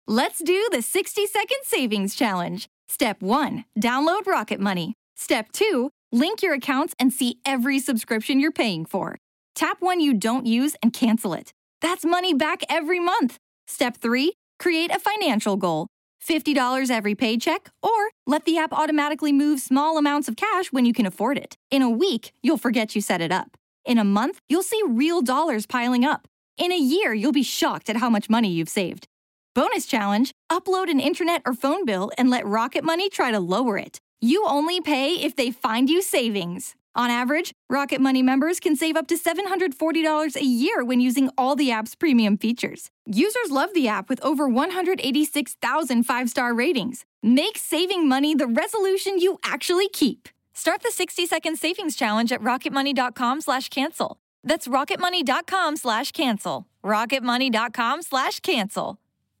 Let's do the 60-second savings challenge. Step 1, download Rocket Money. Step 2, link your accounts and see every subscription you're paying for. Tap one you don't use and cancel it. That's money back every month. Step 3, create a financial goal. $50 every paycheck, or let the app automatically move small amounts of cash when you can afford it. In a week, you'll forget you set it up. In a month, you'll see real dollars piling up. In a year, you'll be shocked at how much money you've saved. Bonus challenge, upload an internet or phone bill and let Rocket Money try to lower it. You only pay if they find you savings. On average, Rocket Money members can save up to $740 a year when using all the app's premium features. Users love the app with over 186,000 five-star ratings. Make saving money the resolution you actually keep. Start the 60-second savings challenge at rocketmoney.com/cancel. That's rocketmoney.com/cancel. rocketmoney.com/cancel.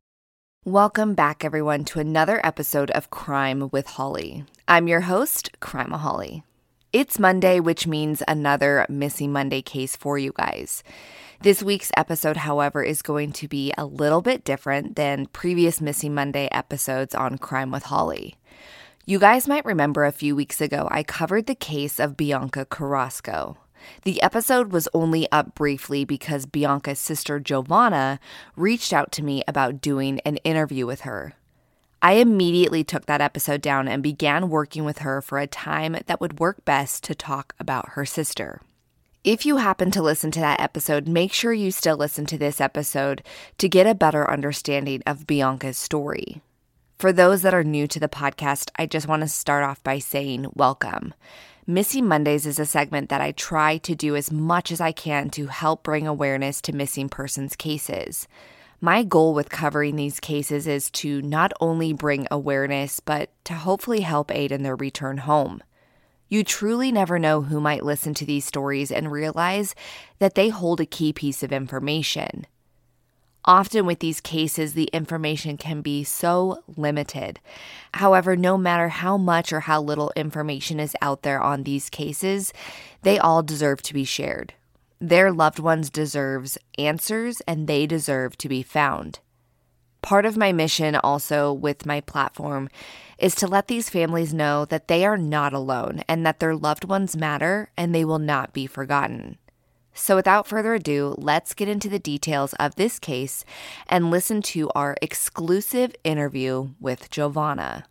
Welcome back, everyone, to another episode of Crime with Holly. I'm your host, Crimeaholic. It's Monday, which means another Missing Monday case for you guys. This week's episode, however, is going to be a little bit different than previous Missing Monday episodes on Crime with Holly. You guys might remember a few weeks ago, I covered the case of Bianca Carrasco. The episode was only up briefly because Bianca's sister Giovanna reached out to me about doing an interview with her. I immediately took that episode down and began working with her for a time that would work best to talk about her sister. If you happen to listen to that episode, make sure you still listen to this episode to get a better understanding of Bianca's story. For those that are new to the podcast, I just want to start off by saying welcome. Missing Mondays is a segment that I try to do as much as I can to help bring awareness to missing persons cases. My goal with covering these cases is to not only bring awareness, but to hopefully help aid in their return home. You truly never know who might listen to these stories and realize that they hold a key piece of information. Often with these cases, the information can be so limited. However, no matter how much or how little information is out there on these cases, they all deserve to be shared. Their loved ones deserve answers, and they deserve to be found. Part of my mission also with my platform is to let these families know that they are not alone and that their loved ones matter and they will not be forgotten. So without further ado, let's get into the details of this case and listen to our exclusive interview with Giovanna.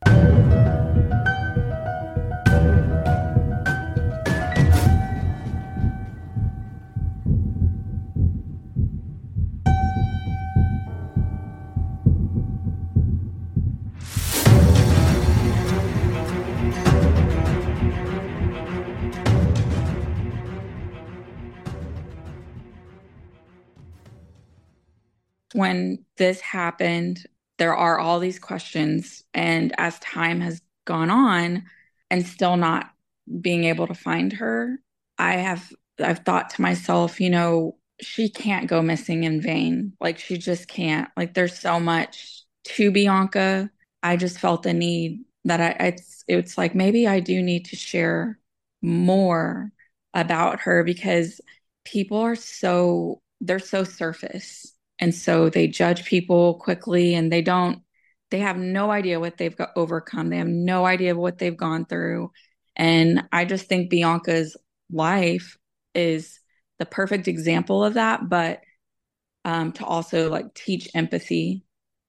When this happened, there are all these questions, and as time has gone on and still not being able to find her, I've thought to myself, she can't go missing in vain. Like, she just can't. Like, there's so much to Bianca. I just felt the need that it's like maybe I do need to share more about her, because people are they're so surface. And so they judge people quickly, and they have no idea what they've overcome. They have no idea what they've gone through. And I just think Bianca's life is the perfect example of that, but to also teach empathy.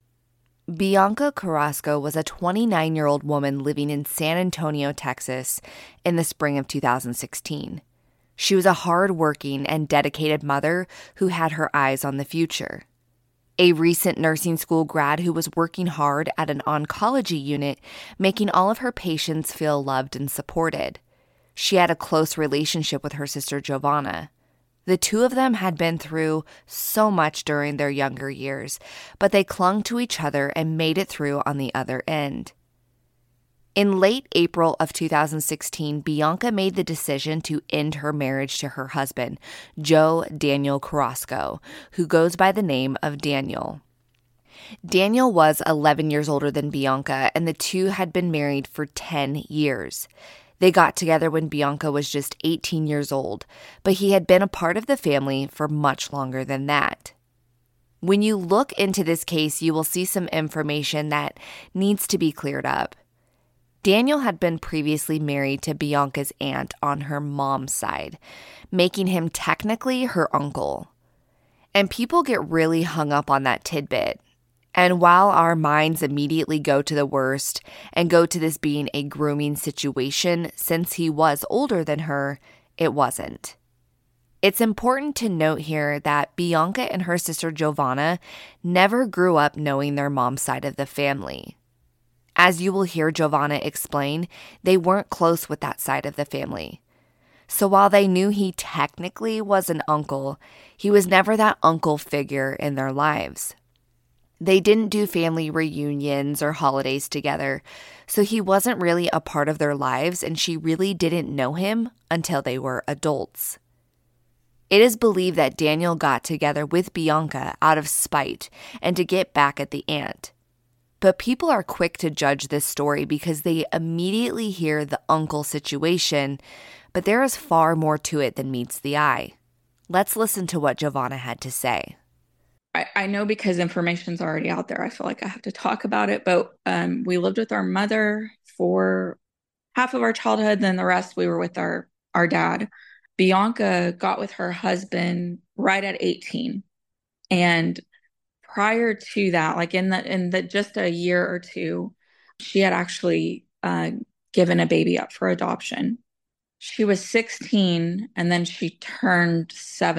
Bianca Carrasco was a 29-year-old woman living in San Antonio, Texas in the spring of 2016. She was a hard-working and dedicated mother who had her eyes on the future. A recent nursing school grad who was working hard at an oncology unit, making all of her patients feel loved and supported. She had a close relationship with her sister Giovanna. The two of them had been through so much during their younger years, but they clung to each other and made it through on the other end. In late April of 2016, Bianca made the decision to end her marriage to her husband, Joe Daniel Carrasco, who goes by the name of Daniel. Daniel was 11 years older than Bianca, and the two had been married for 10 years. They got together when Bianca was just 18 years old, but he had been a part of the family for much longer than that. When you look into this case, you will see some information that needs to be cleared up. Daniel had been previously married to Bianca's aunt on her mom's side, making him technically her uncle. And people get really hung up on that tidbit. And while our minds immediately go to the worst and go to this being a grooming situation since he was older than her, it wasn't. It's important to note here that Bianca and her sister Giovanna never grew up knowing their mom's side of the family. As you will hear Giovanna explain, they weren't close with that side of the family. So while they knew he technically was an uncle, he was never that uncle figure in their lives. They didn't do family reunions or holidays together, so he wasn't really a part of their lives, and she really didn't know him until they were adults. It is believed that Daniel got together with Bianca out of spite and to get back at the aunt. But people are quick to judge this story because they immediately hear the uncle situation, but there is far more to it than meets the eye. Let's listen to what Giovanna had to say. I know because information's already out there, I feel like I have to talk about it, but we lived with our mother for half of our childhood, then the rest we were with our dad. Bianca got with her husband right at 18. And prior to that, like in the just a year or two, she had actually given a baby up for adoption. She was 16 and then she turned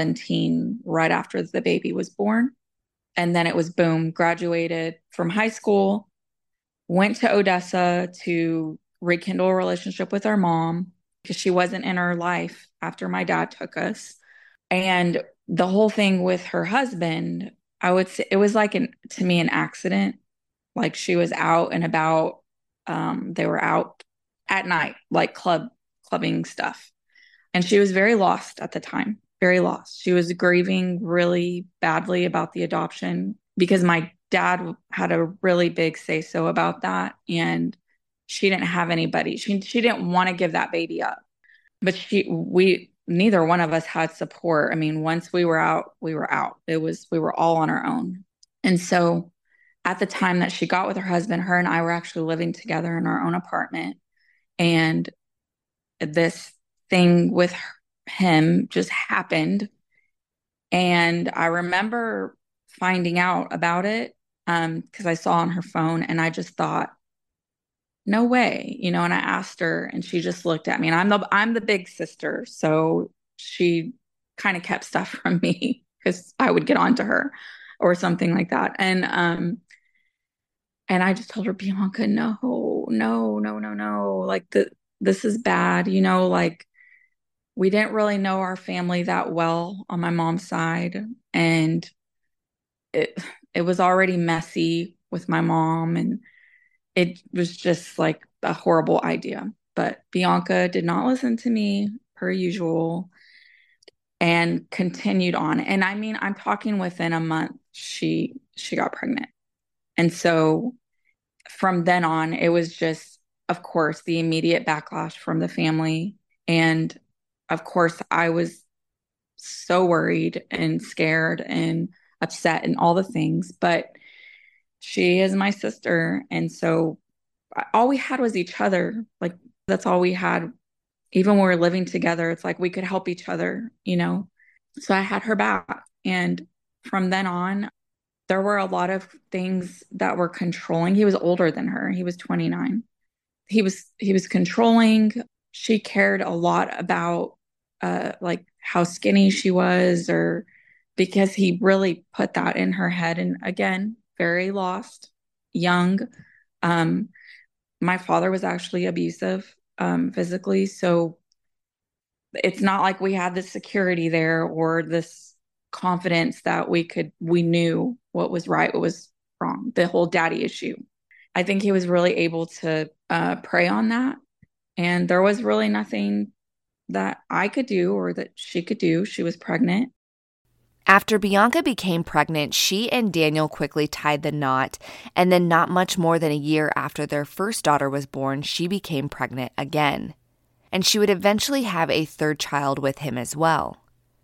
17 right after the baby was born. And then it was boom, graduated from high school, went to Odessa to rekindle a relationship with our mom because she wasn't in her life after my dad took us. And the whole thing with her husband, I would say it was like to me an accident. Like she was out and about. They were out at night, like clubbing stuff. And she was very lost at the time, very lost. She was grieving really badly about the adoption because my dad had a really big say-so about that. And she didn't have anybody. She didn't want to give that baby up. But neither one of us had support. I mean, once we were out, we were out. We were all on our own. And so at the time that she got with her husband, her and I were actually living together in our own apartment. And this thing with him just happened. And I remember finding out about it because I saw on her phone and I just thought, no way, and I asked her and she just looked at me, and I'm the big sister. So she kind of kept stuff from me because I would get on to her or something like that. And I just told her, Bianca, no, like this is bad. Like we didn't really know our family that well on my mom's side. And it was already messy with my mom, and it was just like a horrible idea. But Bianca did not listen to me per usual and continued on. And I mean, I'm talking within a month, she got pregnant. And so from then on, it was just, of course, the immediate backlash from the family. And of course, I was so worried and scared and upset and all the things. But she is my sister. And so all we had was each other. Like that's all we had. Even when we were living together, it's like we could help each other, So I had her back. And from then on, there were a lot of things that were controlling. He was older than her. He was 29. He was controlling. She cared a lot about like how skinny she was, or because he really put that in her head. And again, very lost, young. My father was actually abusive physically. So it's not like we had this security there or this confidence that we knew what was right, what was wrong, the whole daddy issue. I think he was really able to prey on that. And there was really nothing that I could do or that she could do. She was pregnant. After Bianca became pregnant, she and Daniel quickly tied the knot, and then not much more than a year after their first daughter was born, she became pregnant again. And she would eventually have a third child with him as well.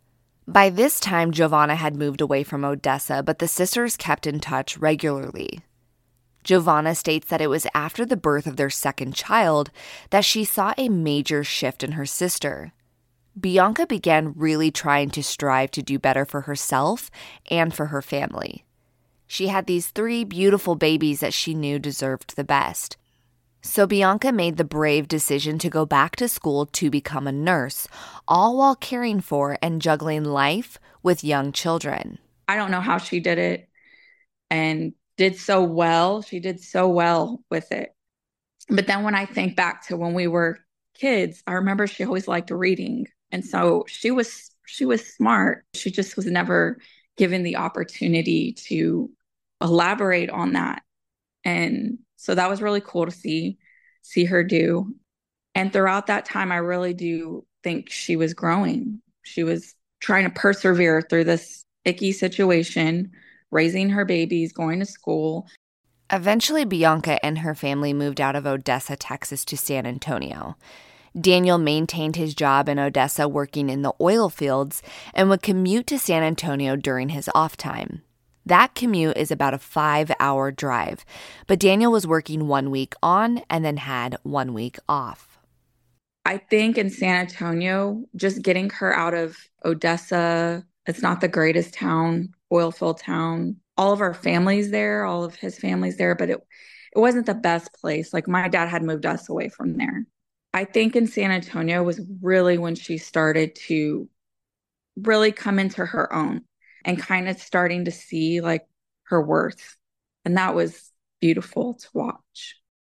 By this time, Giovanna had moved away from Odessa, but the sisters kept in touch regularly. Giovanna states that it was after the birth of their second child that she saw a major shift in her sister. Bianca began really trying to strive to do better for herself and for her family. She had these 3 beautiful babies that she knew deserved the best. So Bianca made the brave decision to go back to school to become a nurse, all while caring for and juggling life with young children. I don't know how she did it and did so well. She did so well with it. But then when I think back to when we were kids, I remember she always liked reading. And so she was smart. She just was never given the opportunity to elaborate on that. And so that was really cool to see her do. And throughout that time, I really do think she was growing. She was trying to persevere through this icky situation, raising her babies, going to school. Eventually, Bianca and her family moved out of Odessa, Texas to San Antonio. Daniel maintained his job in Odessa working in the oil fields and would commute to San Antonio during his off time. That commute is about a 5-hour drive, but Daniel was working 1 week on and then had 1 week off. I think in San Antonio, just getting her out of Odessa, it's not the greatest town, oil field town. All of our families there, all of his family's there, but it wasn't the best place. Like my dad had moved us away from there. I think in San Antonio was really when she started to really come into her own and kind of starting to see like her worth. And that was beautiful to watch.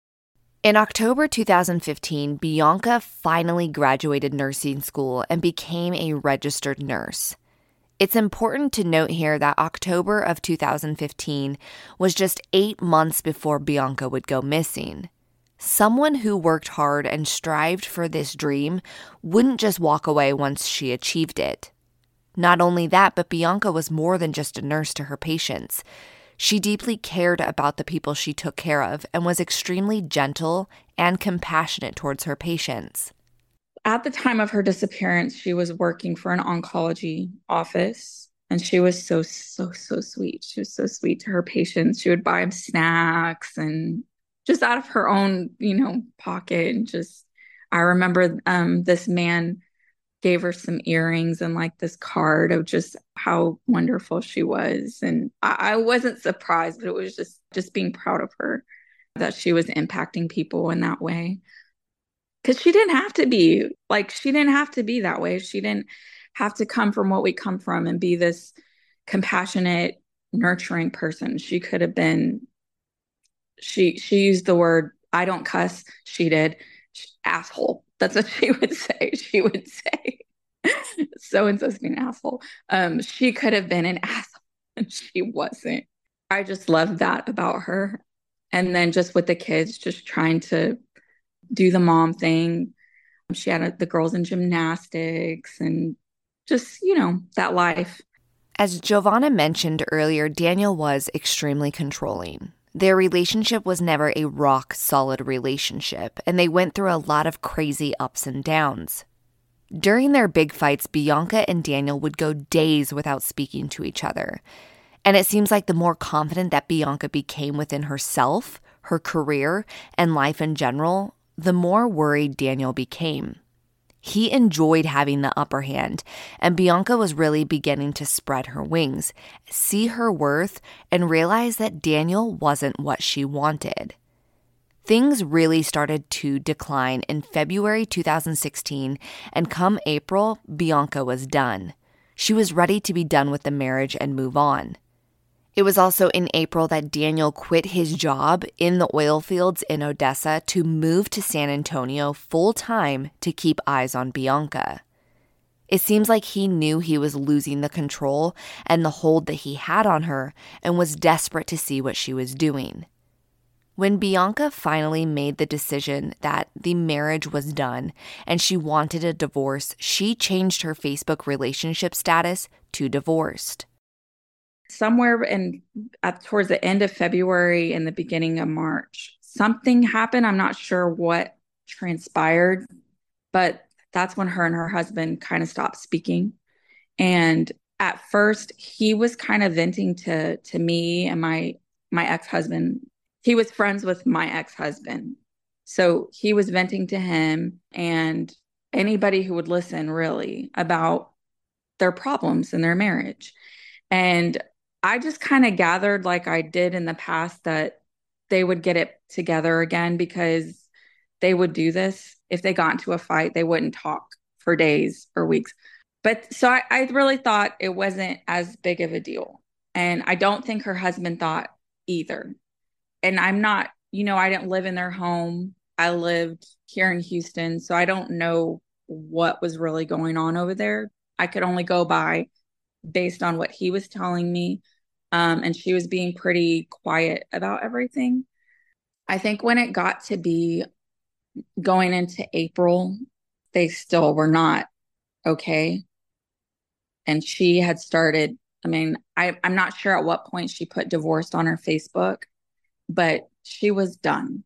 In October 2015, Bianca finally graduated nursing school and became a registered nurse. It's important to note here that October of 2015 was just 8 months before Bianca would go missing. Someone who worked hard and strived for this dream wouldn't just walk away once she achieved it. Not only that, but Bianca was more than just a nurse to her patients. She deeply cared about the people she took care of and was extremely gentle and compassionate towards her patients. At the time of her disappearance, she was working for an oncology office, and she was so sweet. She was so sweet to her patients. She would buy them snacks and just out of her own, pocket. And just, I remember this man gave her some earrings and like this card of just how wonderful she was. And I wasn't surprised, but it was just being proud of her that she was impacting people in that way. Because she didn't have to be that way. She didn't have to come from what we come from and be this compassionate, nurturing person. She could have been, she used the word, I don't cuss, she did, asshole. That's what she would say. She would say, so-and-so's being an asshole. She could have been an asshole and she wasn't. I just love that about her. And then just with the kids, just trying to do the mom thing. She had the girls in gymnastics and just, that life. As Giovanna mentioned earlier, Daniel was extremely controlling. Their relationship was never a rock-solid relationship, and they went through a lot of crazy ups and downs. During their big fights, Bianca and Daniel would go days without speaking to each other. And it seems like the more confident that Bianca became within herself, her career, and life in general, the more worried Daniel became. He enjoyed having the upper hand, and Bianca was really beginning to spread her wings, see her worth, and realize that Daniel wasn't what she wanted. Things really started to decline in February 2016, and come April, Bianca was done. She was ready to be done with the marriage and move on. It was also in April that Daniel quit his job in the oil fields in Odessa to move to San Antonio full-time to keep eyes on Bianca. It seems like he knew he was losing the control and the hold that he had on her and was desperate to see what she was doing. When Bianca finally made the decision that the marriage was done and she wanted a divorce, she changed her Facebook relationship status to divorced. Somewhere towards the end of February and the beginning of March, something happened. I'm not sure what transpired, but that's when her and her husband kind of stopped speaking. And at first he was kind of venting to me and my ex-husband. He was friends with my ex-husband. So he was venting to him and anybody who would listen really about their problems in their marriage. And I just kind of gathered, like I did in the past, that they would get it together again because they would do this. If they got into a fight, they wouldn't talk for days or weeks. But so I really thought it wasn't as big of a deal. And I don't think her husband thought either. And I'm not, I didn't live in their home. I lived here in Houston. So I don't know what was really going on over there. I could only go by based on what he was telling me. And she was being pretty quiet about everything. I think when it got to be going into April, they still were not okay. And she had started, I'm not sure at what point she put divorced on her Facebook, but she was done.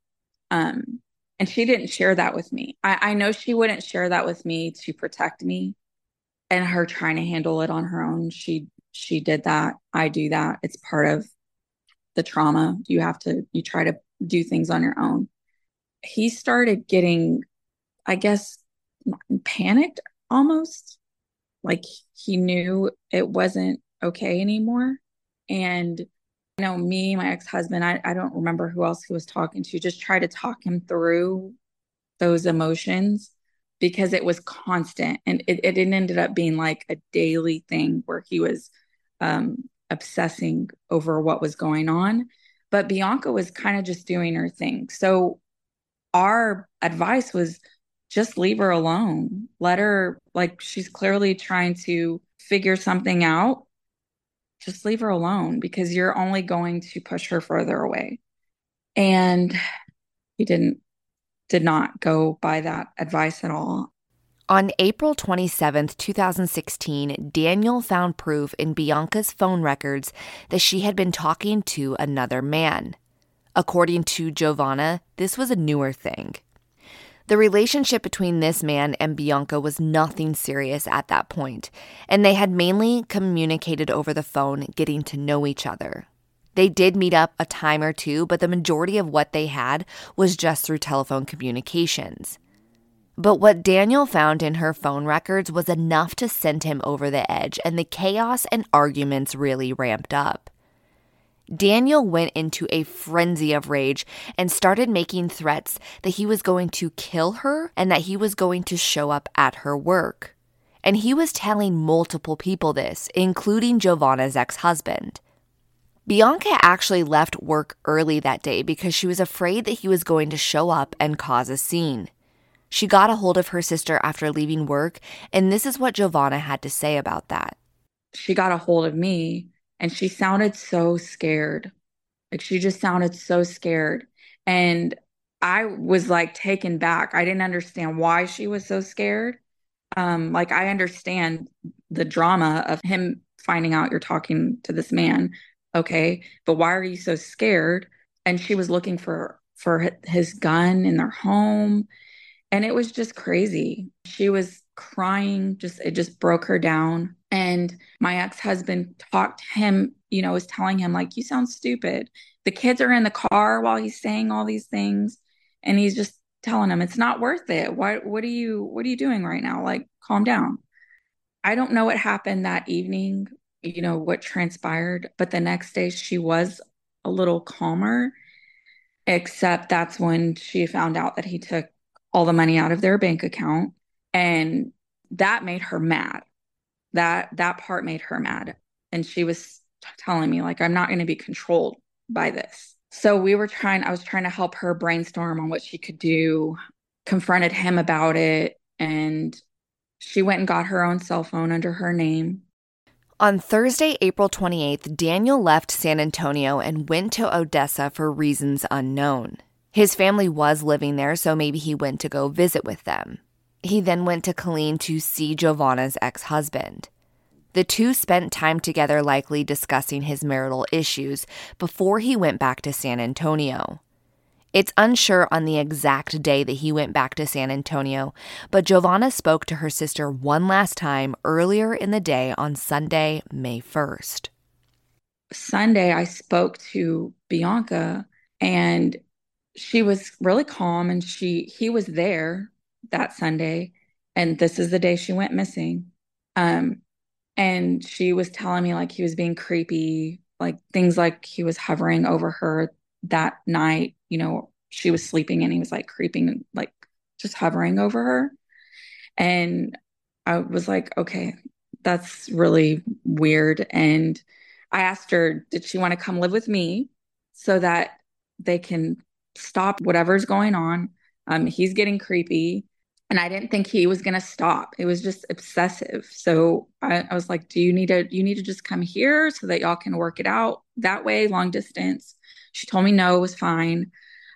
And she didn't share that with me. I know she wouldn't share that with me to protect me and her trying to handle it on her own. She did that. I do that. It's part of the trauma. You try to do things on your own. He started getting, I guess, panicked almost. Like he knew it wasn't okay anymore. And me, my ex-husband, I don't remember who else he was talking to, just try to talk him through those emotions because it was constant. And it ended up being like a daily thing where he was obsessing over what was going on. But Bianca was kind of just doing her thing. So our advice was just leave her alone. Let her, like, she's clearly trying to figure something out. Just leave her alone because you're only going to push her further away. And he did not go by that advice at all. On April 27, 2016, Daniel found proof in Bianca's phone records that she had been talking to another man. According to Giovanna, this was a newer thing. The relationship between this man and Bianca was nothing serious at that point, and they had mainly communicated over the phone, getting to know each other. They did meet up a time or two, but the majority of what they had was just through telephone communications. But what Daniel found in her phone records was enough to send him over the edge, and the chaos and arguments really ramped up. Daniel went into a frenzy of rage and started making threats that he was going to kill her and that he was going to show up at her work. And he was telling multiple people this, including Giovanna's ex-husband. Bianca actually left work early that day because she was afraid that he was going to show up and cause a scene. She got a hold of her sister after leaving work, and this is what Giovanna had to say about that. She got a hold of me, and she sounded so scared. Like, she just sounded so scared. And I was like taken back. I didn't understand why she was so scared. Like, I understand the drama of him finding out you're talking to this man. Okay. But why are you so scared? And she was looking for his gun in their home. And it was just crazy. She was crying, it just broke her down. And my ex-husband talked to him, was telling him, like, you sound stupid. The kids are in the car while he's saying all these things. And he's just telling him, it's not worth it. What are you doing right now? Like, calm down. I don't know what happened that evening, what transpired. But the next day she was a little calmer, except that's when she found out that he took all the money out of their bank account. And that made her mad. That part made her mad. And she was telling me, like, I'm not going to be controlled by this. So I was trying to help her brainstorm on what she could do, confronted him about it. And she went and got her own cell phone under her name. On Thursday, April 28th, Daniel left San Antonio and went to Odessa for reasons unknown. His family was living there, so maybe he went to go visit with them. He then went to Killeen to see Giovanna's ex-husband. The two spent time together, likely discussing his marital issues, before he went back to San Antonio. It's unsure on the exact day that he went back to San Antonio, but Giovanna spoke to her sister one last time earlier in the day on Sunday, May 1st. Sunday, I spoke to Bianca, and she was really calm, and he was there that Sunday, and this is the day she went missing. And she was telling me like he was being creepy, like things like he was hovering over her that night. She was sleeping and he was like creeping, like just hovering over her. And I was like, okay, that's really weird. And I asked her, did she want to come live with me so that they can stop whatever's going on? He's getting creepy. And I didn't think he was going to stop. It was just obsessive. So I was like, you need to just come here so that y'all can work it out that way, long distance. She told me no, it was fine.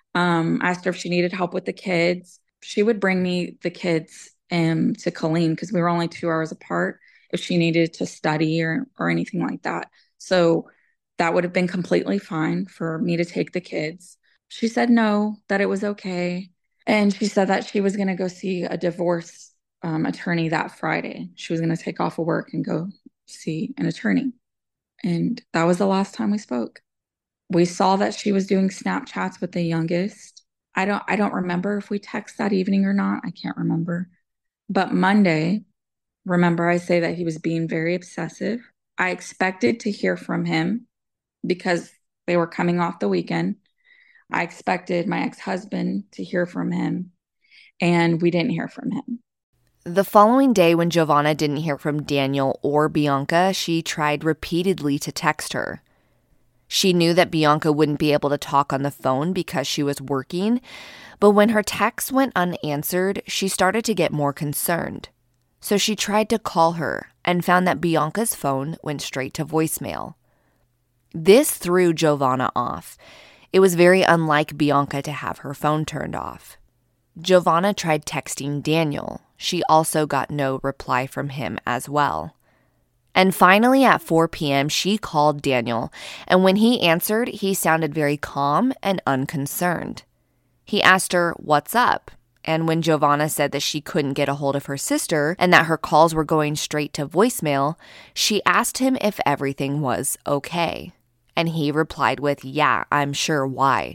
I asked her if she needed help with the kids. She would bring me the kids to Colleen because we were only 2 hours apart if she needed to study or anything like that. So that would have been completely fine for me to take the kids. She said no, that it was okay. And she said that she was going to go see a divorce attorney that Friday. She was going to take off of work and go see an attorney. And that was the last time we spoke. We saw that she was doing Snapchats with the youngest. I don't remember if we texted that evening or not. I can't remember. But Monday, remember I say that he was being very obsessive. I expected to hear from him because they were coming off the weekend. I expected my ex-husband to hear from him, and we didn't hear from him. The following day, when Giovanna didn't hear from Daniel or Bianca, she tried repeatedly to text her. She knew that Bianca wouldn't be able to talk on the phone because she was working, but when her texts went unanswered, she started to get more concerned. So she tried to call her and found that Bianca's phone went straight to voicemail. This threw Giovanna off. It was very unlike Bianca to have her phone turned off. Giovanna tried texting Daniel. She also got no reply from him as well. And finally, at 4 p.m., she called Daniel, and when he answered, he sounded very calm and unconcerned. He asked her, "What's up?" And when Giovanna said that she couldn't get a hold of her sister and that her calls were going straight to voicemail, she asked him if everything was okay. And he replied with, "Yeah, I'm sure, why?"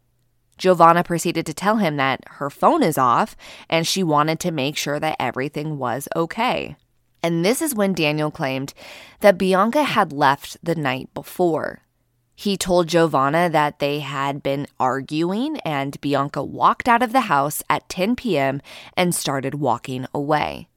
Giovanna proceeded to tell him that her phone is off and she wanted to make sure that everything was okay. And this is when Daniel claimed that Bianca had left the night before. He told Giovanna that they had been arguing and Bianca walked out of the house at 10 p.m. and started walking away.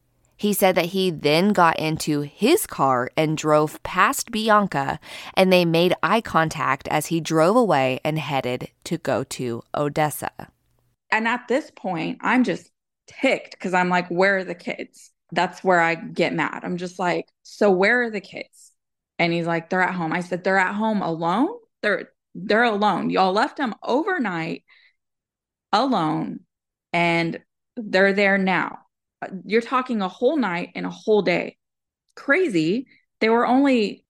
He said that he then got into his car and drove past Bianca, and they made eye contact as he drove away and headed to go to Odessa. And at this point, I'm just ticked because I'm like, where are the kids? That's where I get mad. I'm just like, so where are the kids? And he's like, they're at home. I said, they're at home alone? They're alone. Y'all left them overnight alone, and they're there now. You're talking a whole night and a whole day. Crazy. They were only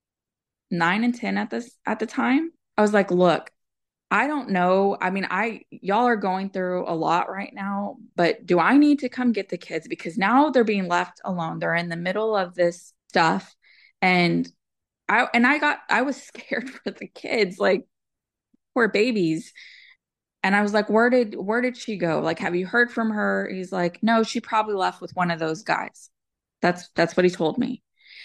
9 and 10 at the time. I was like, look, I don't know. I mean, y'all are going through a lot right now, but do I need to come get the kids? Because now they're being left alone. They're in the middle of this stuff. And I was scared for the kids, like poor babies. And I was like, where did she go? Like, have you heard from her? He's like, no, she probably left with one of those guys. That's what he told me.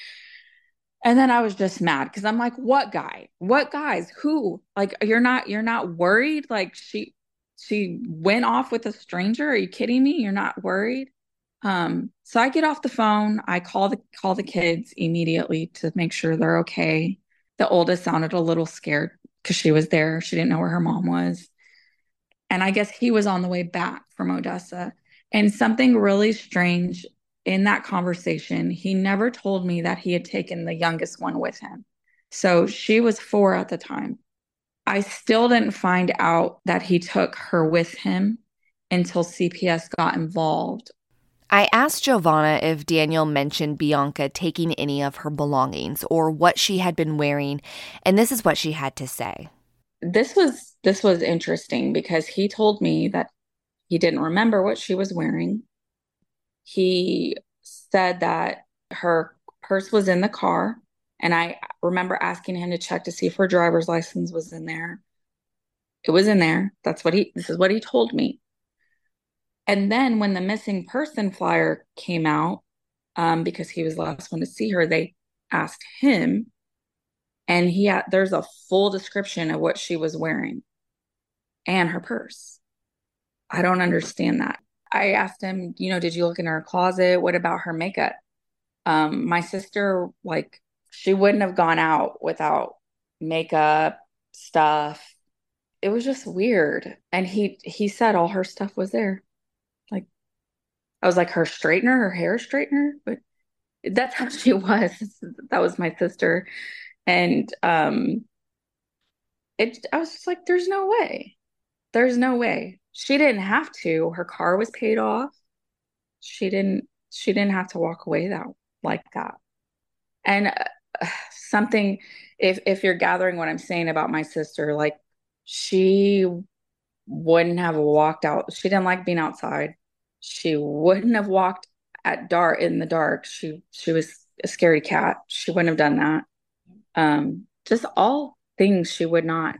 And then I was just mad because I'm like, what guy? What guys? Who? Like, you're not worried? Like she went off with a stranger? Are you kidding me? You're not worried? So I get off the phone. I call the kids immediately to make sure they're okay. The oldest sounded a little scared because she was there. She didn't know where her mom was. And I guess he was on the way back from Odessa. And something really strange in that conversation, he never told me that he had taken the youngest one with him. So she was 4 at the time. I still didn't find out that he took her with him until CPS got involved. I asked Giovanna if Daniel mentioned Bianca taking any of her belongings or what she had been wearing, and this is what she had to say. this was interesting because he told me that he didn't remember what she was wearing. He said that her purse was in the car, and I remember asking him to check to see if her driver's license was in there. It was in there. This is what he told me. And then when the missing person flyer came out, because he was the last one to see her, they asked him, and there's a full description of what she was wearing and her purse. I don't understand that. I asked him, did you look in her closet? What about her makeup? My sister, like, she wouldn't have gone out without makeup stuff. It was just weird. And he said all her stuff was there. Like, I was like, her straightener, her hair straightener, but that's how she was. That was my sister. And I was just like, there's no way. There's no way. She didn't have to. Her car was paid off. She didn't have to walk away like that. And something, if you're gathering what I'm saying about my sister, like, she wouldn't have walked out. She didn't like being outside. She wouldn't have walked in the dark. She was a scary cat. She wouldn't have done that. Just all things she would not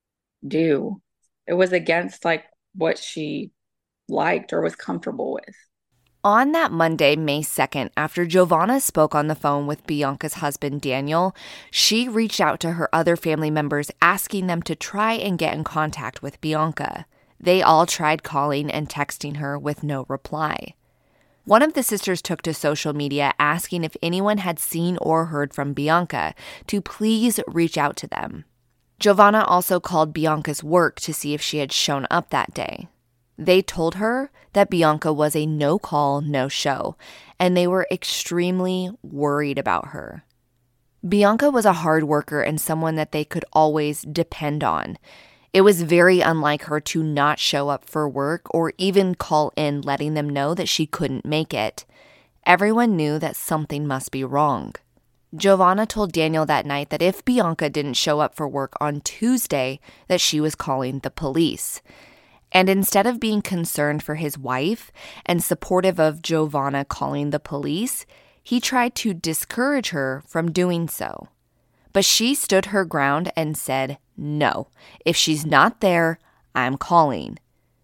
do. It was against, like, what she liked or was comfortable with. On that Monday, May 2nd, after Giovanna spoke on the phone with Bianca's husband, Daniel, she reached out to her other family members asking them to try and get in contact with Bianca. They all tried calling and texting her with no reply. One of the sisters took to social media asking if anyone had seen or heard from Bianca to please reach out to them. Giovanna also called Bianca's work to see if she had shown up that day. They told her that Bianca was a no-call, no-show, and they were extremely worried about her. Bianca was a hard worker and someone that they could always depend on. It was very unlike her to not show up for work or even call in letting them know that she couldn't make it. Everyone knew that something must be wrong. Giovanna told Daniel that night that if Bianca didn't show up for work on Tuesday, that she was calling the police. And instead of being concerned for his wife and supportive of Giovanna calling the police, he tried to discourage her from doing so. But she stood her ground and said, no, if she's not there, I'm calling.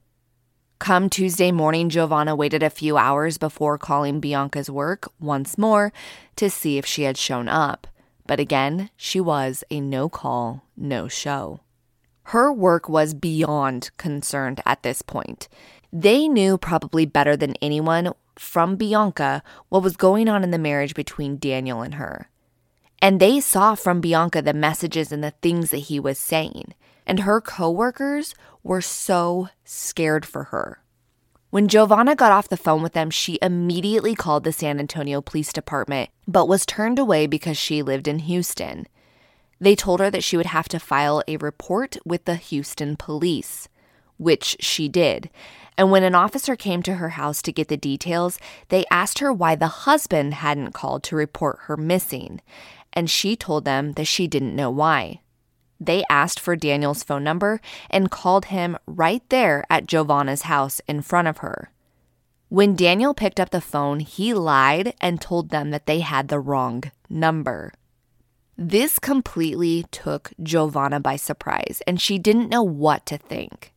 Come Tuesday morning, Giovanna waited a few hours before calling Bianca's work once more to see if she had shown up. But again, she was a no-call, no-show. Her work was beyond concerned at this point. They knew probably better than anyone from Bianca what was going on in the marriage between Daniel and her. And they saw from Bianca the messages and the things that he was saying. And her coworkers were so scared for her. When Giovanna got off the phone with them, she immediately called the San Antonio Police Department, but was turned away because she lived in Houston. They told her that she would have to file a report with the Houston police, which she did. And when an officer came to her house to get the details, they asked her why the husband hadn't called to report her missing. And she told them that she didn't know why. They asked for Daniel's phone number and called him right there at Giovanna's house in front of her. When Daniel picked up the phone, he lied and told them that they had the wrong number. This completely took Giovanna by surprise, and she didn't know what to think.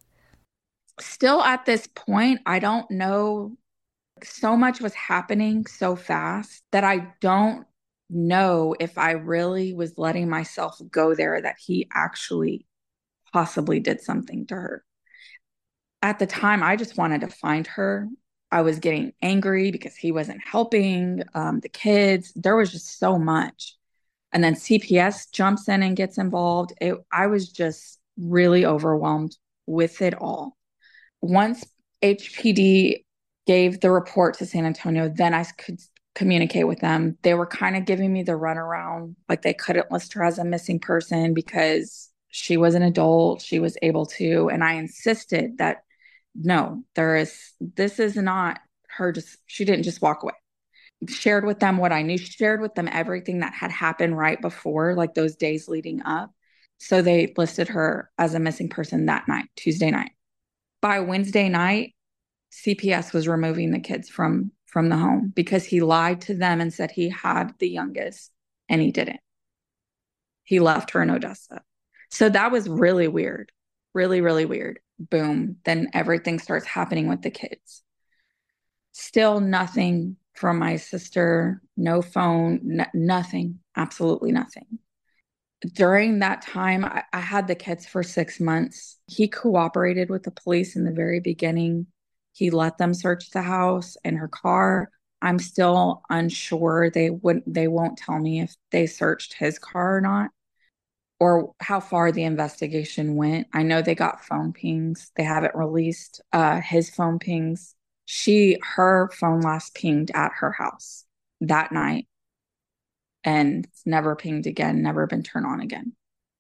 Still at this point, I don't know. So much was happening so fast that I don't know if I really was letting myself go there, that he actually possibly did something to her. At the time, I just wanted to find her. I was getting angry because he wasn't helping the kids. There was just so much. And then CPS jumps in and gets involved. I was just really overwhelmed with it all. Once HPD gave the report to San Antonio, then I could communicate with them. They were kind of giving me the runaround, like they couldn't list her as a missing person because she was an adult, she was able to. And I insisted that, no, this is not her, she didn't just walk away. Shared with them what I knew, shared with them everything that had happened right before, like those days leading up. So they listed her as a missing person that night, Tuesday night. By Wednesday night, CPS was removing the kids from the home because he lied to them and said he had the youngest, and he didn't. He left her in Odessa. So that was really weird. Really, really weird. Boom. Then everything starts happening with the kids. Still nothing from my sister, no phone, nothing, absolutely nothing. During that time, I had the kids for 6 months. He cooperated with the police in the very beginning. He let them search the house and her car. I'm still unsure. They won't tell me if they searched his car or not, or how far the investigation went. I know they got phone pings. They haven't released his phone pings. Her phone last pinged at her house that night, and it's never pinged again, never been turned on again.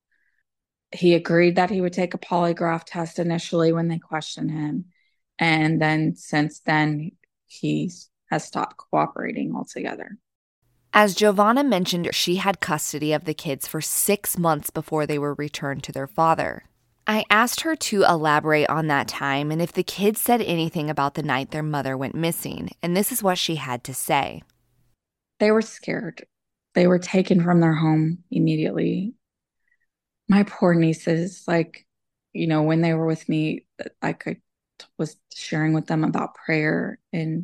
He agreed that he would take a polygraph test initially when they questioned him. And then since then, he has stopped cooperating altogether. As Giovanna mentioned, she had custody of the kids for 6 months before they were returned to their father. I asked her to elaborate on that time and if the kids said anything about the night their mother went missing, and this is what she had to say. They were scared. They were taken from their home immediately. My poor nieces, when they were with me, I was sharing with them about prayer, and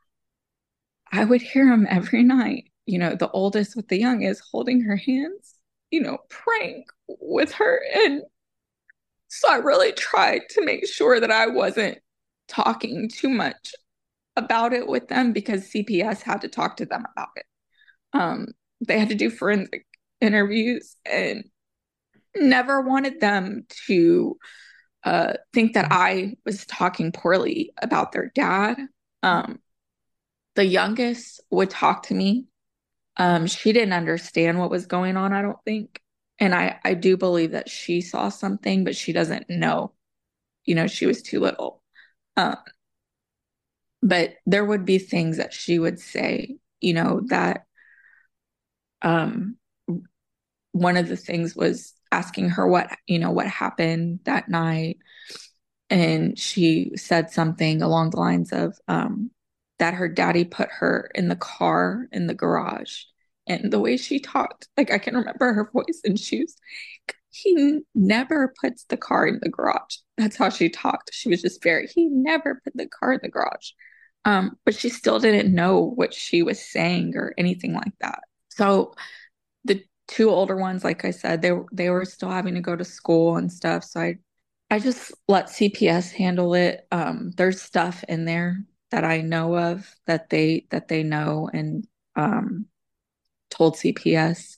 I would hear them every night, the oldest with the youngest holding her hands, praying with her. And so I really tried to make sure that I wasn't talking too much about it with them because CPS had to talk to them about it. They had to do forensic interviews, and never wanted them to think that I was talking poorly about their dad. The youngest would talk to me. She didn't understand what was going on, I don't think. And I do believe that she saw something, but she doesn't know. She was too little. But there would be things that she would say, that one of the things was asking her what happened that night. And she said something along the lines of that her daddy put her in the car in the garage. And the way she talked, I can remember her voice, and she was like, he never puts the car in the garage. That's how she talked. She was just he never put the car in the garage. But she still didn't know what she was saying or anything like that. So the two older ones, like I said, they were still having to go to school and stuff. So I just let CPS handle it. There's stuff in there that I know of that they know and told CPS.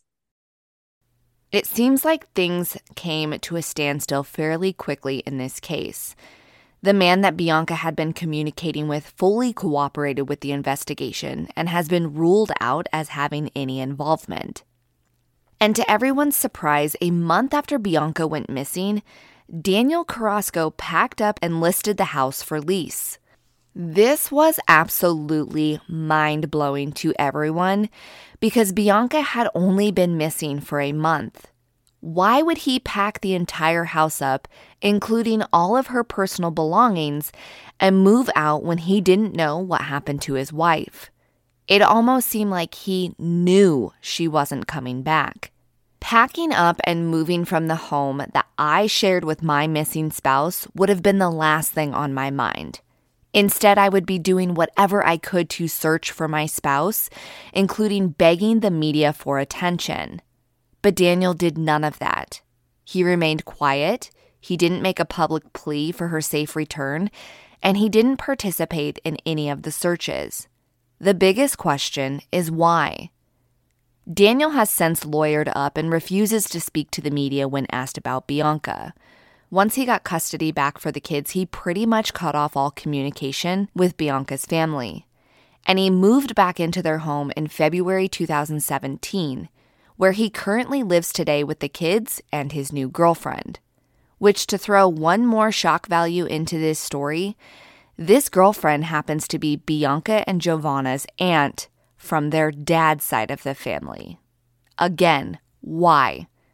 It seems like things came to a standstill fairly quickly in this case. The man that Bianca had been communicating with fully cooperated with the investigation and has been ruled out as having any involvement. And to everyone's surprise, a month after Bianca went missing, Daniel Carrasco packed up and listed the house for lease. This was absolutely mind-blowing to everyone because Bianca had only been missing for a month. Why would he pack the entire house up, including all of her personal belongings, and move out when he didn't know what happened to his wife? It almost seemed like he knew she wasn't coming back. Packing up and moving from the home that I shared with my missing spouse would have been the last thing on my mind. Instead, I would be doing whatever I could to search for my spouse, including begging the media for attention. But Daniel did none of that. He remained quiet, he didn't make a public plea for her safe return, and he didn't participate in any of the searches. The biggest question is why? Daniel has since lawyered up and refuses to speak to the media when asked about Bianca. Once he got custody back for the kids, he pretty much cut off all communication with Bianca's family. And he moved back into their home in February 2017, where he currently lives today with the kids and his new girlfriend. Which, to throw one more shock value into this story, this girlfriend happens to be Bianca and Giovanna's aunt from their dad's side of the family. Again, why?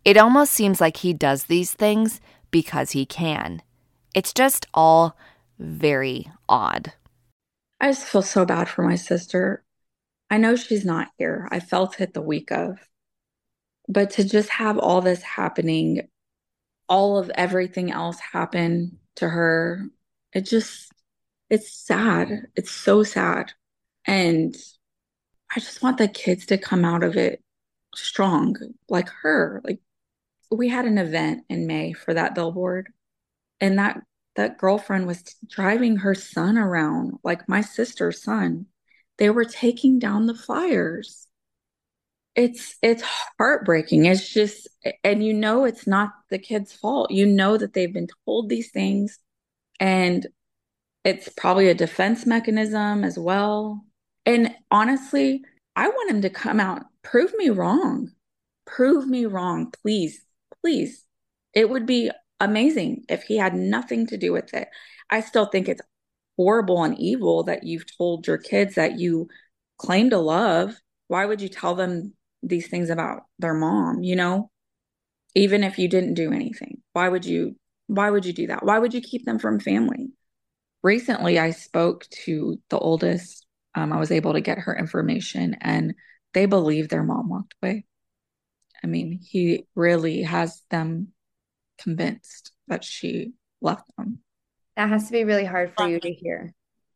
It almost seems like he does these things because he can. It's just all very odd. I just feel so bad for my sister. I know she's not here. I felt it the week of. But to just have all this happening, all of everything else happen to her, it's sad. It's so sad. And I just want the kids to come out of it strong, like her. Like we had an event in May for that billboard, and that girlfriend was driving her son around, like my sister's son. They were taking down the flyers. It's heartbreaking. It's just, and you know it's not the kid's fault. You know that they've been told these things, and it's probably a defense mechanism as well. And honestly, I want him to come out, prove me wrong. Prove me wrong, please. Please. It would be amazing if he had nothing to do with it. I still think it's horrible and evil that you've told your kids that you claim to love. Why would you tell them these things about their mom, Even if you didn't do anything. Why would you do that? Why would you keep them from family? Recently, I spoke to the oldest. I was able to get her information, and they believe their mom walked away. I mean, he really has them convinced that she left them. That has to be really hard for you to hear.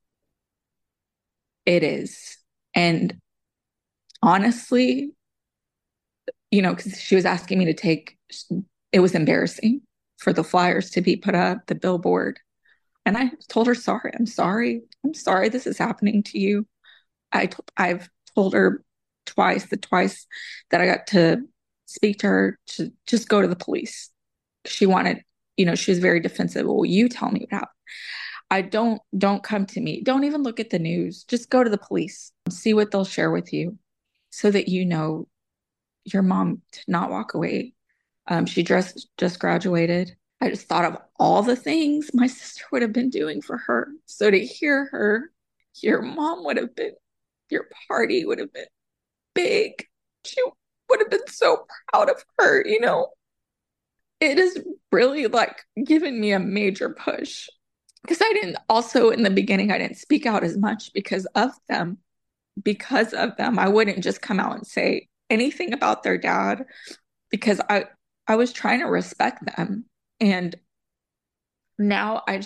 It is. And honestly, because she was asking me to it was embarrassing for the flyers to be put up, the billboard. And I told her, sorry, I'm sorry. I'm sorry this is happening to you. I've told her twice that I got to speak to her to just go to the police. She wanted, she was very defensive. Well, you tell me what happened. I don't come to me. Don't even look at the news. Just go to the police. See what they'll share with you so that your mom did not walk away. She just graduated. I just thought of all the things my sister would have been doing for her. So to hear your mom your party would have been big. She would have been so proud of her, It has really given me a major push because in the beginning, I didn't speak out as much because of them. Because of them, I wouldn't just come out and say anything about their dad because I was trying to respect them. And now I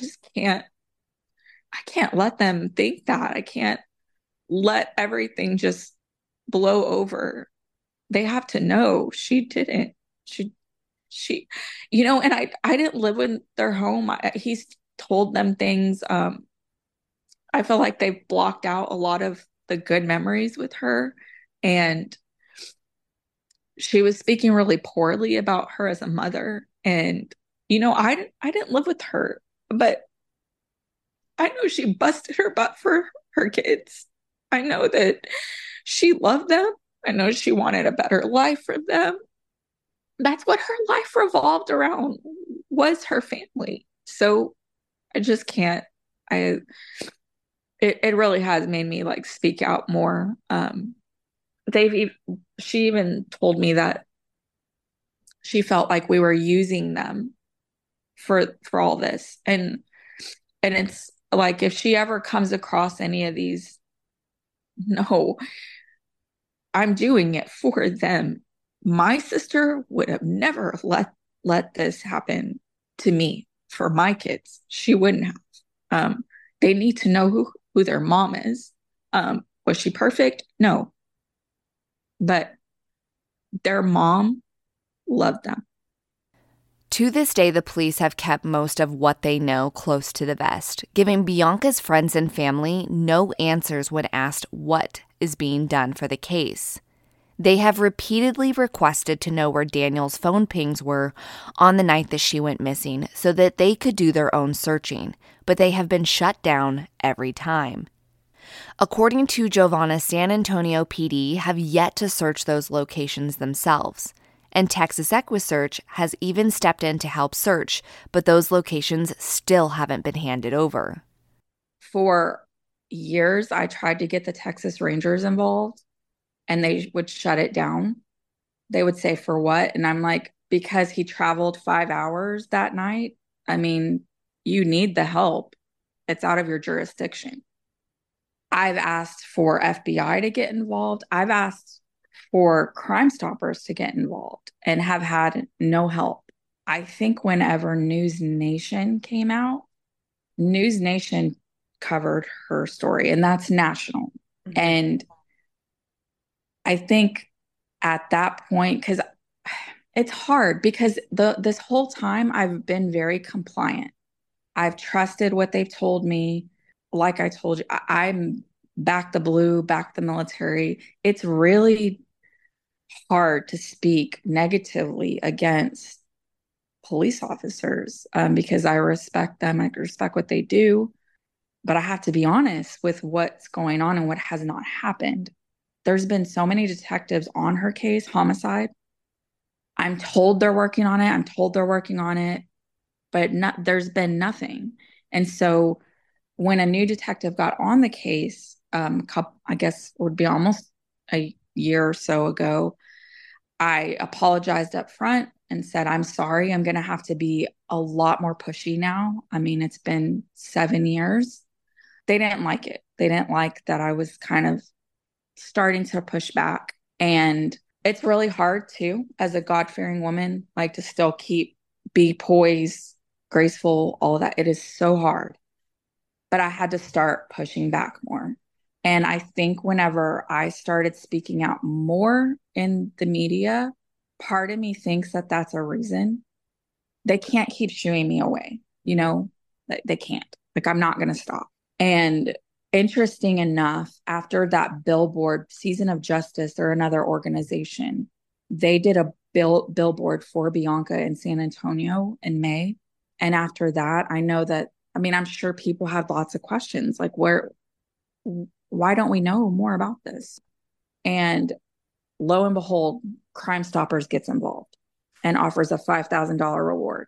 can't let them think that. I can't let everything just blow over. They have to know she didn't. She, and I didn't live in their home. He's told them things. I feel like they've blocked out a lot of the good memories with her. And she was speaking really poorly about her as a mother. And, I didn't live with her, but I know she busted her butt for her kids. I know that she loved them. I know she wanted a better life for them. That's what her life revolved around, was her family. So I just can't. It really has made me speak out more. She even told me that she felt like we were using them for all this, and it's like if she ever comes across any of these, no, I'm doing it for them. My sister would have never let this happen to me for my kids. She wouldn't have. They need to know who their mom is. Was she perfect? No. But their mom loved them. To this day, the police have kept most of what they know close to the vest, giving Bianca's friends and family no answers when asked what is being done for the case. They have repeatedly requested to know where Daniel's phone pings were on the night that she went missing so that they could do their own searching, but they have been shut down every time. According to Giovanna, San Antonio PD have yet to search those locations themselves, and Texas EquiSearch has even stepped in to help search, but those locations still haven't been handed over. For years, I tried to get the Texas Rangers involved, and they would shut it down. They would say, for what? And I'm like, because he traveled 5 hours that night, I mean, you need the help. It's out of your jurisdiction. I've asked for FBI to get involved. I've asked for Crime Stoppers to get involved and have had no help. I think whenever News Nation came out, News Nation covered her story, and that's national. Mm-hmm. And I think at that point, because it's hard, because this whole time I've been very compliant. I've trusted what they've told me. Like I told you, I'm back the blue, back the military. It's really hard to speak negatively against police officers because I respect them. I respect what they do. But I have to be honest with what's going on and what has not happened. There's been so many detectives on her case, homicide. I'm told they're working on it. But there's been nothing. And so when a new detective got on the case, I guess it would be almost a year or so ago, I apologized up front and said, I'm sorry, I'm going to have to be a lot more pushy now. I mean, it's been 7 years. They didn't like it. They didn't like that I was kind of starting to push back. And it's really hard too, as a God-fearing woman, like to still be poised, graceful, all of that. It is so hard. But I had to start pushing back more. And I think whenever I started speaking out more in the media, part of me thinks that that's a reason. They can't keep shooing me away. You know, they can't. Like, I'm not going to stop. And interesting enough, after that Billboard, Season of Justice, or another organization, they did a billboard for Bianca in San Antonio in May. And after that, I'm sure people had lots of questions, like, why don't we know more about this? And lo and behold, Crime Stoppers gets involved and offers a $5,000 reward.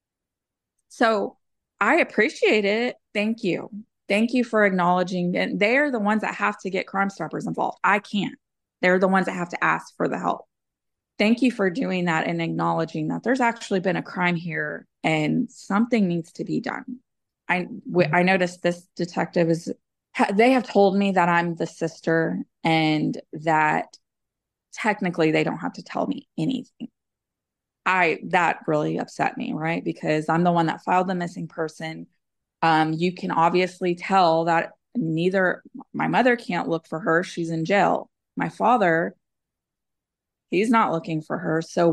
So I appreciate it. Thank you. Thank you for acknowledging. And they're the ones that have to get Crime Stoppers involved. I can't. They're the ones that have to ask for the help. Thank you for doing that and acknowledging that there's actually been a crime here and something needs to be done. I noticed this detective they have told me that I'm the sister and that technically they don't have to tell me anything. That really upset me, right? Because I'm the one that filed the missing person. You can obviously tell that my mother can't look for her. She's in jail. My father, he's not looking for her. So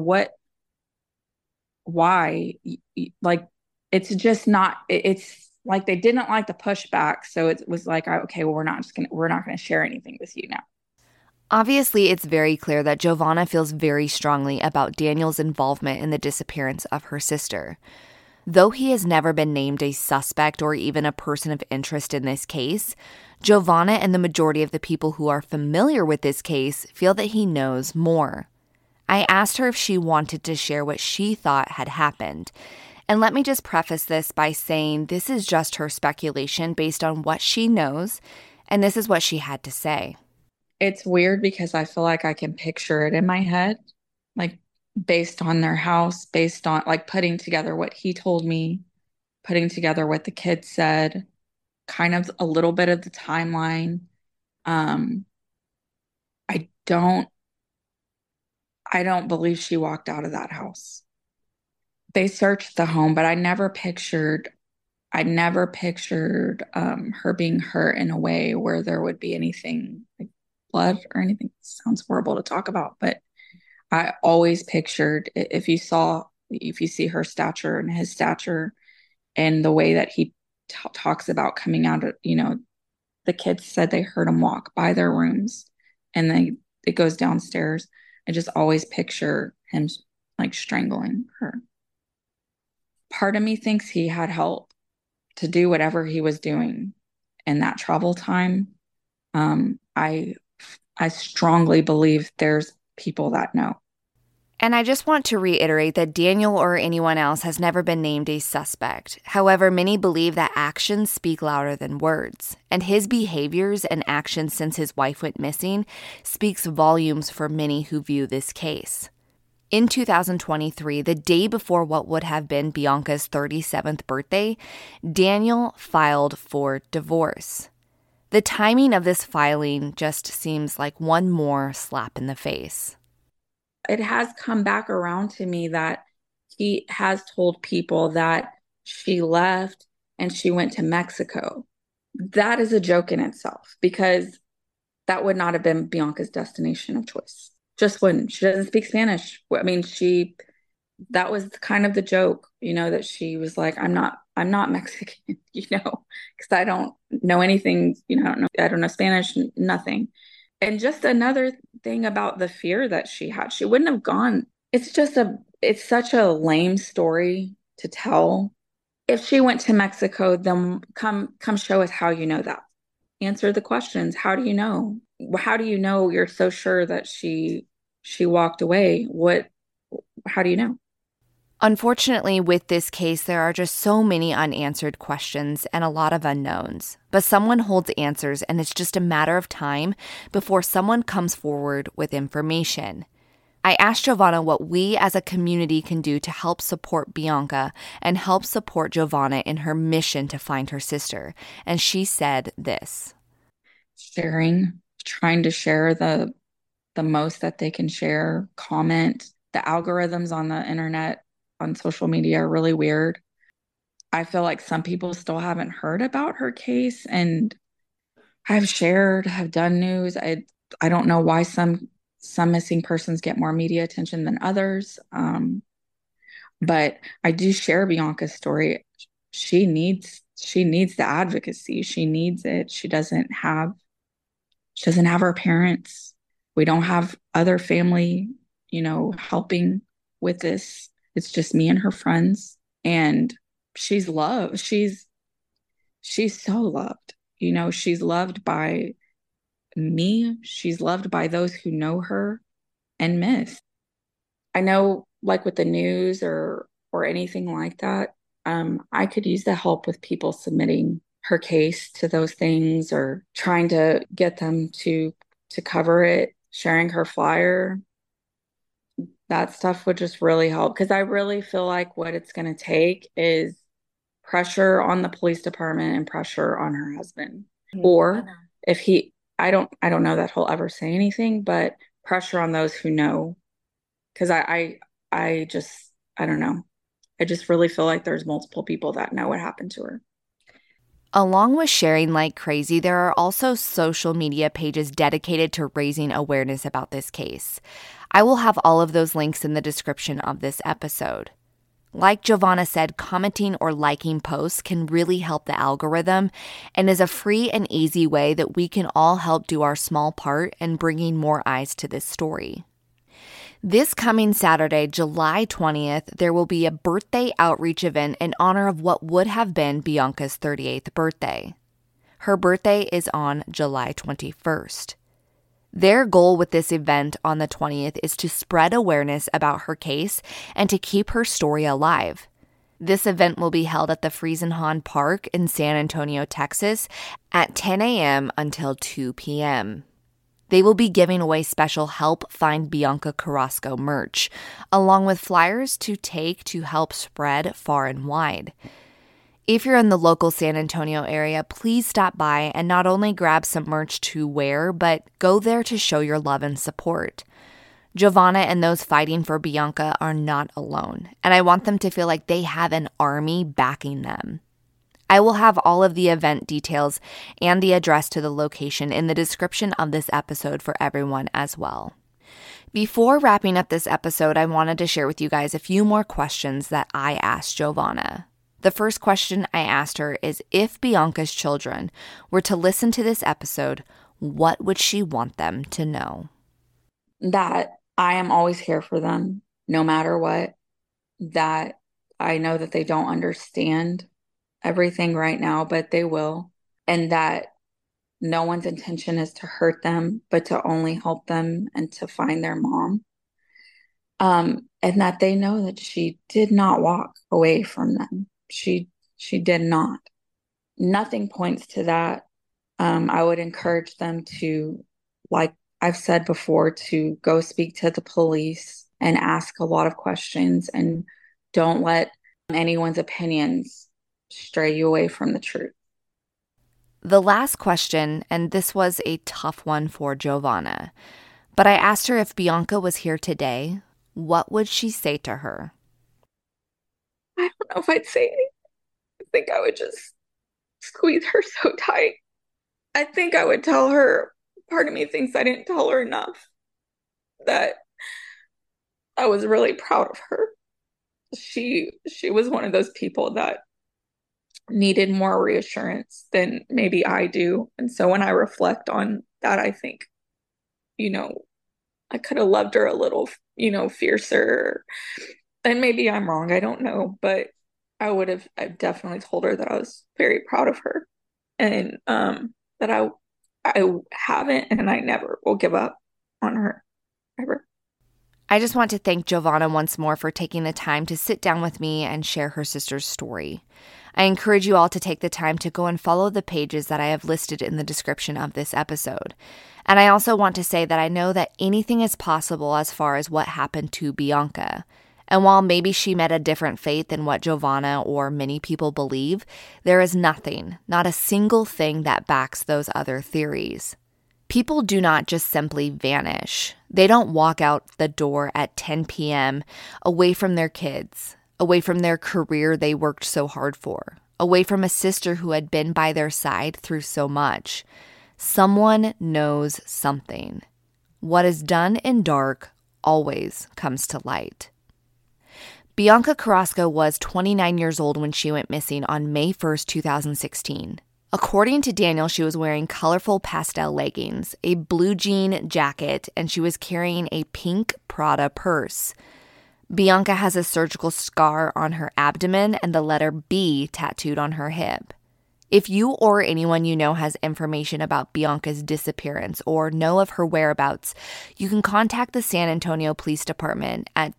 why? Like, it's just not, it's like they didn't like the pushback. So it was like, okay, well, we're not going to share anything with you now. Obviously, it's very clear that Giovanna feels very strongly about Daniel's involvement in the disappearance of her sister. Though he has never been named a suspect or even a person of interest in this case, Giovanna and the majority of the people who are familiar with this case feel that he knows more. I asked her if she wanted to share what she thought had happened. And let me just preface this by saying this is just her speculation based on what she knows, and this is what she had to say. It's weird because I feel like I can picture it in my head, like based on their house, based on like putting together what he told me, putting together what the kids said, kind of a little bit of the timeline. I don't believe she walked out of that house. They searched the home, but I never pictured her being hurt in a way where there would be anything like blood or anything. It sounds horrible to talk about, but I always pictured, if you see her stature and his stature and the way that he talks about coming out of, the kids said they heard him walk by their rooms and then it goes downstairs. I just always picture him like strangling her. Part of me thinks he had help to do whatever he was doing in that travel time. I strongly believe there's people that know. And I just want to reiterate that Daniel or anyone else has never been named a suspect. However, many believe that actions speak louder than words, and his behaviors and actions since his wife went missing speaks volumes for many who view this case. In 2023, the day before what would have been Bianca's 37th birthday, Daniel filed for divorce. The timing of this filing just seems like one more slap in the face. It has come back around to me that he has told people that she left and she went to Mexico. That is a joke in itself, because that would not have been Bianca's destination of choice. Just wouldn't. She doesn't speak Spanish. I mean, that was kind of the joke, that she was like, I'm not Mexican, because I don't know anything, I don't know Spanish, nothing. And just another thing about the fear that she had, she wouldn't have gone. It's such a lame story to tell. If she went to Mexico, then come show us how you know that. Answer the questions. How do you know? How do you know you're so sure that she walked away? How do you know? Unfortunately, with this case, there are just so many unanswered questions and a lot of unknowns. But someone holds answers, and it's just a matter of time before someone comes forward with information. I asked Giovanna what we as a community can do to help support Bianca and help support Giovanna in her mission to find her sister. And she said this. Trying to share the most that they can share, comment. The algorithms on the internet, on social media, are really weird. I feel like some people still haven't heard about her case, and have done news. I don't know why some missing persons get more media attention than others. But I do share Bianca's story. She needs the advocacy. She needs it. She doesn't have her parents. We don't have other family, helping with this. It's just me and her friends, and she's loved. She's so loved. She's loved by me. She's loved by those who know her and miss. I know, like with the news or anything like that, I could use the help with people submitting her case to those things, or trying to get them to cover it, sharing her flyer. That stuff would just really help, because I really feel like what it's going to take is pressure on the police department and pressure on her husband. Or if I don't know that he'll ever say anything, but pressure on those who know. Because I don't know. I just really feel like there's multiple people that know what happened to her. Along with sharing like crazy, there are also social media pages dedicated to raising awareness about this case. I will have all of those links in the description of this episode. Like Giovanna said, commenting or liking posts can really help the algorithm and is a free and easy way that we can all help do our small part in bringing more eyes to this story. This coming Saturday, July 20th, there will be a birthday outreach event in honor of what would have been Bianca's 38th birthday. Her birthday is on July 21st. Their goal with this event on the 20th is to spread awareness about her case and to keep her story alive. This event will be held at the Friesenhahn Park in San Antonio, Texas at 10 a.m. until 2 p.m. They will be giving away special Help Find Bianca Carrasco merch, along with flyers to take to help spread far and wide. If you're in the local San Antonio area, please stop by and not only grab some merch to wear, but go there to show your love and support. Giovanna and those fighting for Bianca are not alone, and I want them to feel like they have an army backing them. I will have all of the event details and the address to the location in the description of this episode for everyone as well. Before wrapping up this episode, I wanted to share with you guys a few more questions that I asked Giovanna. The first question I asked her is, if Bianca's children were to listen to this episode, what would she want them to know? That I am always here for them, no matter what. That I know that they don't understand everything right now, but they will. And that no one's intention is to hurt them, but to only help them and to find their mom. And that they know that she did not walk away from them. She did not. Nothing points to that. I would encourage them to, like I've said before, to go speak to the police and ask a lot of questions, and don't let anyone's opinions stray you away from the truth. The last question, and this was a tough one for Giovanna, but I asked her if Bianca was here today, what would she say to her? I don't know if I'd say anything. I think I would just squeeze her so tight. I think I would tell her, part of me thinks I didn't tell her enough, that I was really proud of her. She was one of those people that needed more reassurance than maybe I do. And so when I reflect on that, I think, I could have loved her a little, fiercer. And maybe I'm wrong, I don't know, but I've definitely told her that I was very proud of her, and that I haven't and I never will give up on her ever. I just want to thank Giovanna once more for taking the time to sit down with me and share her sister's story. I encourage you all to take the time to go and follow the pages that I have listed in the description of this episode. And I also want to say that I know that anything is possible as far as what happened to Bianca. And while maybe she met a different fate than what Giovanna or many people believe, there is nothing, not a single thing that backs those other theories. People do not just simply vanish. They don't walk out the door at 10 p.m. away from their kids, away from their career they worked so hard for, away from a sister who had been by their side through so much. Someone knows something. What is done in dark always comes to light. Bianca Carrasco was 29 years old when she went missing on May 1st, 2016. According to Daniel, she was wearing colorful pastel leggings, a blue jean jacket, and she was carrying a pink Prada purse. Bianca has a surgical scar on her abdomen and the letter B tattooed on her hip. If you or anyone you know has information about Bianca's disappearance or know of her whereabouts, you can contact the San Antonio Police Department at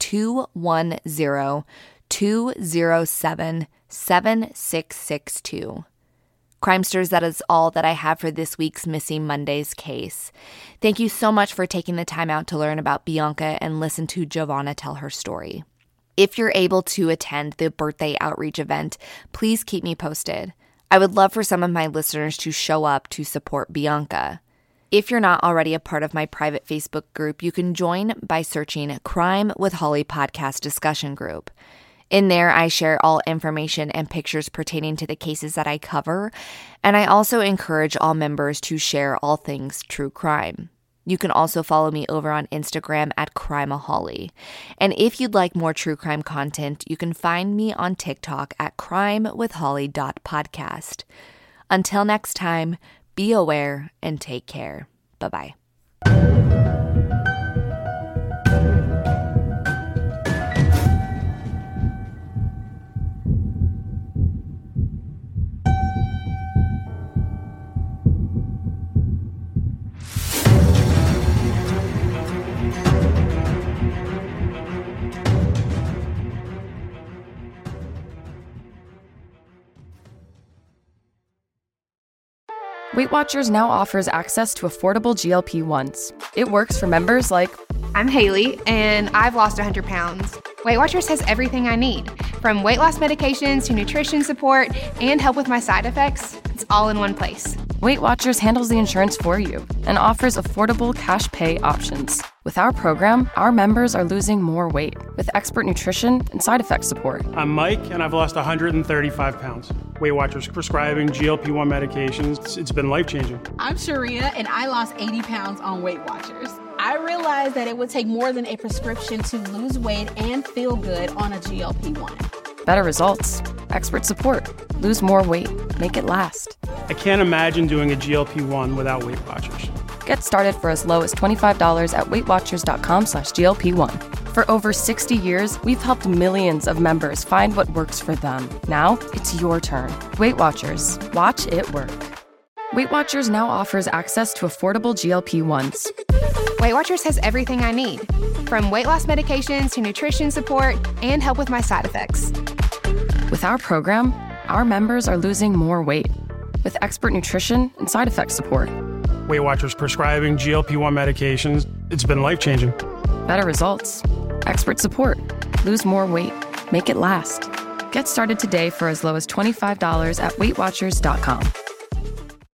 210-207-7662. Crimesters, that is all that I have for this week's Missing Mondays case. Thank you so much for taking the time out to learn about Bianca and listen to Giovanna tell her story. If you're able to attend the birthday outreach event, please keep me posted. I would love for some of my listeners to show up to support Bianca. If you're not already a part of my private Facebook group, you can join by searching Crime with Holly Podcast Discussion Group. In there, I share all information and pictures pertaining to the cases that I cover, and I also encourage all members to share all things true crime. You can also follow me over on Instagram at Crimeaholic. And if you'd like more true crime content, you can find me on TikTok at crimewithholly.podcast. Until next time, be aware and take care. Bye-bye. Weight Watchers now offers access to affordable GLP-1s. It works for members like... I'm Haley, and I've lost 100 pounds. Weight Watchers has everything I need, from weight loss medications to nutrition support and help with my side effects. It's all in one place. Weight Watchers handles the insurance for you and offers affordable cash pay options. With our program, our members are losing more weight with expert nutrition and side effect support. I'm Mike, and I've lost 135 pounds. Weight Watchers prescribing GLP-1 medications. It's been life-changing. I'm Sharia, and I lost 80 pounds on Weight Watchers. I realized that it would take more than a prescription to lose weight and feel good on a GLP-1. Better results, expert support, lose more weight, make it last. I can't imagine doing a GLP-1 without Weight Watchers. Get started for as low as $25 at weightwatchers.com/GLP-1. For over 60 years, we've helped millions of members find what works for them. Now, it's your turn. Weight Watchers. Watch it work. Weight Watchers now offers access to affordable GLP-1s. Weight Watchers has everything I need, from weight loss medications to nutrition support and help with my side effects. With our program, our members are losing more weight with expert nutrition and side effect support. Weight Watchers prescribing GLP-1 medications. It's been life-changing. Better results, expert support. Lose more weight. Make it last. Get started today for as low as $25 at WeightWatchers.com.